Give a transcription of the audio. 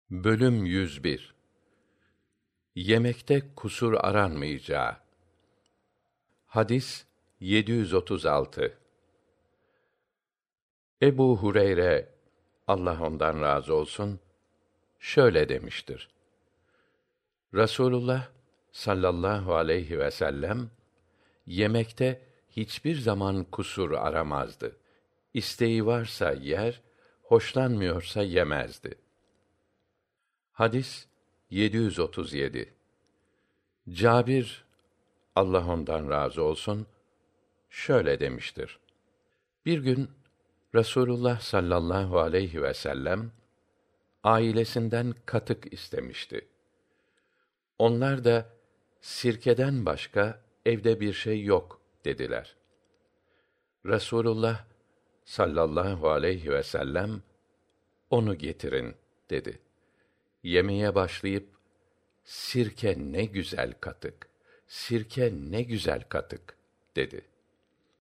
Bölüm 101. Yemekte kusur aranmayacağı. Hadis 736. Ebu Hureyre, Allah ondan razı olsun, şöyle demiştir: Rasulullah sallallahu aleyhi ve sellem yemekte hiçbir zaman kusur aramazdı. İsteği varsa yer, hoşlanmıyorsa yemezdi. Hadis 737. Cabir, Allah ondan razı olsun, şöyle demiştir: Bir gün Rasulullah sallallahu aleyhi ve sellem ailesinden katık istemişti. Onlar da sirkeden başka evde bir şey yok dediler. Rasulullah sallallahu aleyhi ve sellem onu getirin dedi. Yemeye başlayıp sirke ne güzel katık, sirke ne güzel katık dedi.